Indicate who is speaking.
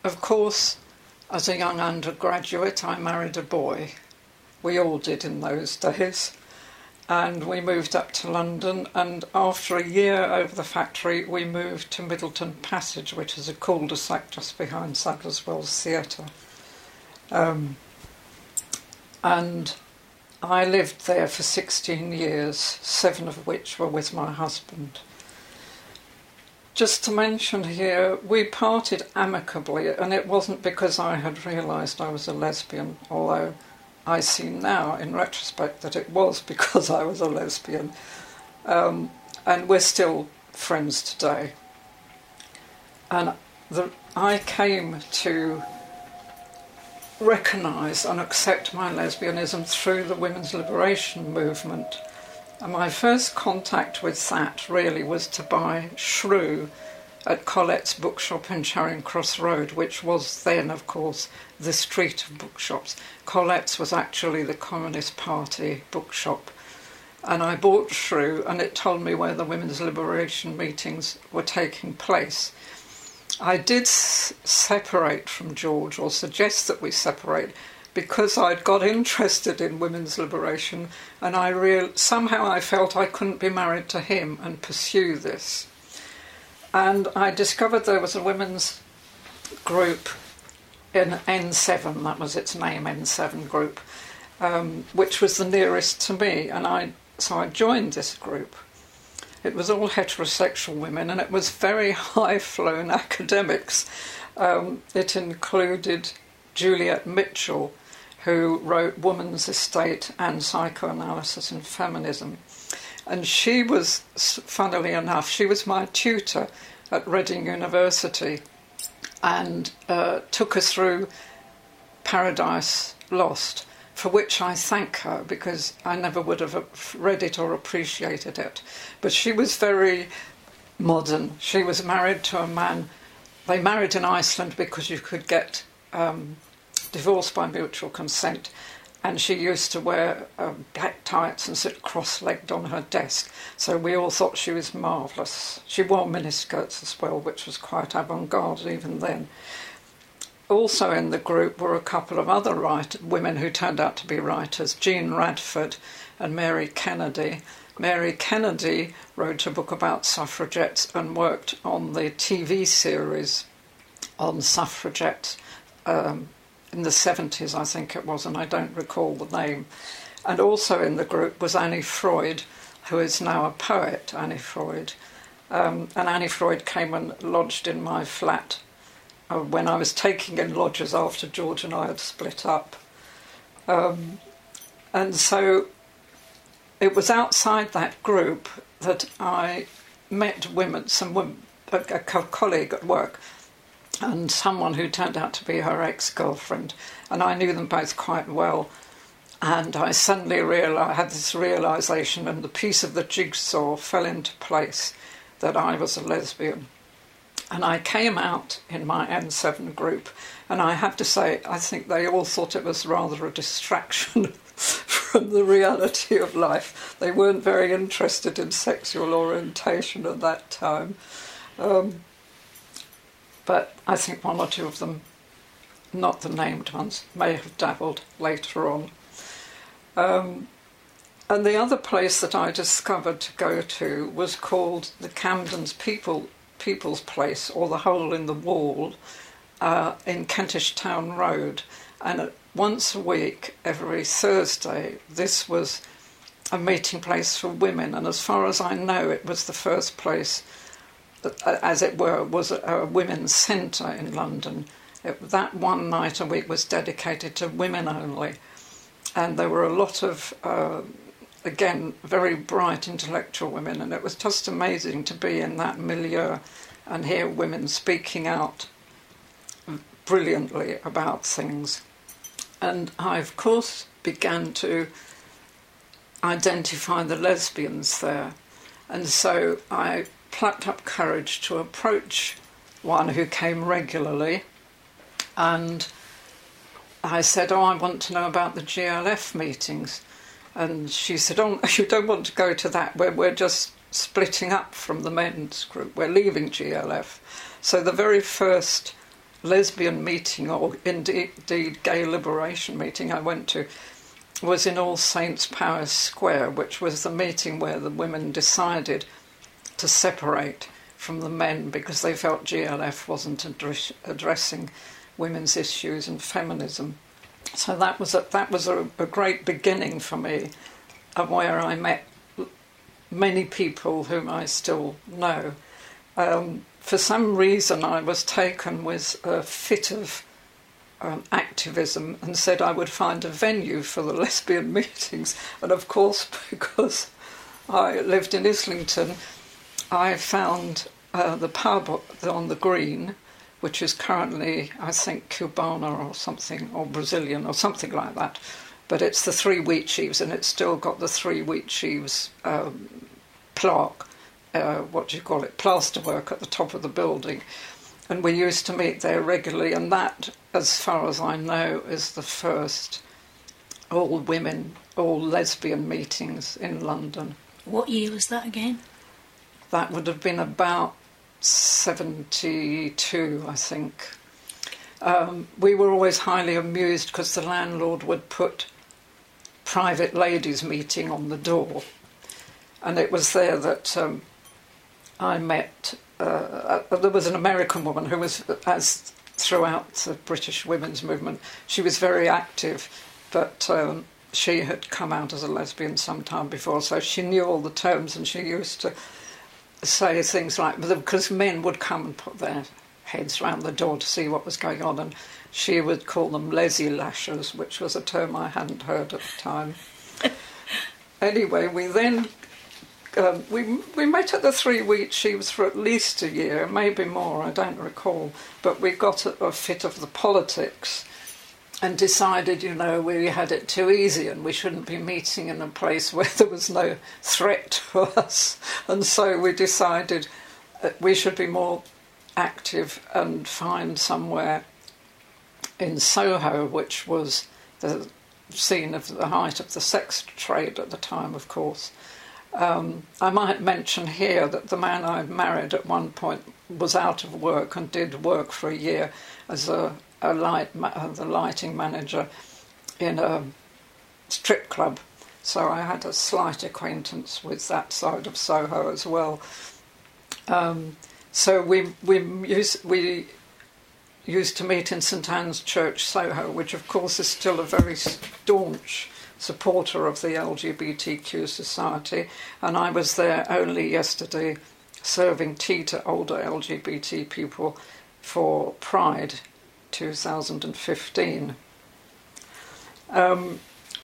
Speaker 1: of course, as a young undergraduate, I married a boy. We all did in those days. And we moved up to London, and after a year over the factory, we moved to Middleton Passage, which is a cul-de-sac just behind Sadler's Wells Theatre. And I lived there for 16 years, 7 of which were with my husband. Just to mention here, we parted amicably, and it wasn't because I had realised I was a lesbian, although I see now, in retrospect, that it was because I was a lesbian. And we're still friends today. And I came to recognise and accept my lesbianism through the women's liberation movement. And my first contact with that really was to buy Shrew at Collette's bookshop in Charing Cross Road, which was then, of course, the street of bookshops. Collette's was actually the Communist Party bookshop. And I bought Shrew, and it told me where the women's liberation meetings were taking place. I did separate from George, or suggest that we separate, because I'd got interested in women's liberation, and somehow I felt I couldn't be married to him and pursue this. And I discovered there was a women's group in N7, that was its name, N7 group, which was the nearest to me, and so I joined this group. It was all heterosexual women, and it was very high-flown academics. It included Juliet Mitchell, who wrote Woman's Estate and Psychoanalysis and Feminism. And she was, funnily enough, she was my tutor at Reading University and took us through Paradise Lost, for which I thank her, because I never would have read it or appreciated it. But she was very modern. She was married to a man. They married in Iceland because you could get divorce by mutual consent, and she used to wear black tights and sit cross-legged on her desk, so we all thought she was marvellous. She wore miniskirts as well, which was quite avant-garde even then. Also in the group were a couple of other women who turned out to be writers, Jean Radford and Mary Kennedy. Mary Kennedy wrote a book about suffragettes and worked on the TV series on suffragettes in the 70s, I think it was, and I don't recall the name. And also in the group was Annie Freud, who is now a poet, Annie Freud. And Annie Freud came and lodged in my flat when I was taking in lodgers after George and I had split up. And so it was outside that group that I met a colleague at work, and someone who turned out to be her ex-girlfriend, and I knew them both quite well. And I suddenly had this realisation, and the piece of the jigsaw fell into place, that I was a lesbian. And I came out in my N7 group, and I have to say, I think they all thought it was rather a distraction from the reality of life. They weren't very interested in sexual orientation at that time. But I think one or two of them, not the named ones, may have dabbled later on. And the other place that I discovered to go to was called the Camden's People's Place, or the Hole in the Wall, in Kentish Town Road. And once a week, every Thursday, this was a meeting place for women. And as far as I know, it was the first place, as it were, was a women's centre in London. That one night a week was dedicated to women only. And there were a lot of, again, very bright intellectual women, and it was just amazing to be in that milieu and hear women speaking out brilliantly about things. And I, of course, began to identify the lesbians there. And so I plucked up courage to approach one who came regularly, and I said, I want to know about the GLF meetings. And she said, you don't want to go to that, we're just splitting up from the men's group, we're leaving GLF. So the very first lesbian meeting, or indeed gay liberation meeting I went to, was in All Saints Parish Square, which was the meeting where the women decided to separate from the men because they felt GLF wasn't addressing women's issues and feminism. So that was a great beginning for me, of where I met many people whom I still know. For some reason I was taken with a fit of activism and said I would find a venue for the lesbian meetings. And of course, because I lived in Islington, I found the pub on the Green, which is currently, I think, Cubana or something, or Brazilian or something like that. But it's the Three Wheatsheaves, and it's still got the Three Wheatsheaves plaque, plasterwork at the top of the building. And we used to meet there regularly, and that, as far as I know, is the first all-women, all-lesbian meetings in London.
Speaker 2: What year was that again?
Speaker 1: That would have been about 72, I think. We were always highly amused because the landlord would put private ladies' meeting on the door. And it was there that I met... there was an American woman who was, as throughout the British women's movement, she was very active, but she had come out as a lesbian some time before, so she knew all the terms, and she used to say things like, because men would come and put their heads round the door to see what was going on, and she would call them lesy lashes, which was a term I hadn't heard at the time. Anyway, we then we met at the Three Wheatsheaves for at least a year, maybe more, I don't recall, but we got a fit of the politics and decided, we had it too easy and we shouldn't be meeting in a place where there was no threat to us. And so we decided that we should be more active and find somewhere in Soho, which was the scene of the height of the sex trade at the time, of course. I might mention here that the man I married at one point was out of work and did work for a year as the lighting manager in a strip club. So I had a slight acquaintance with that side of Soho as well. So we used to meet in St Anne's Church, Soho, which of course is still a very staunch supporter of the LGBTQ society, and I was there only yesterday serving tea to older LGBT people for Pride 2015.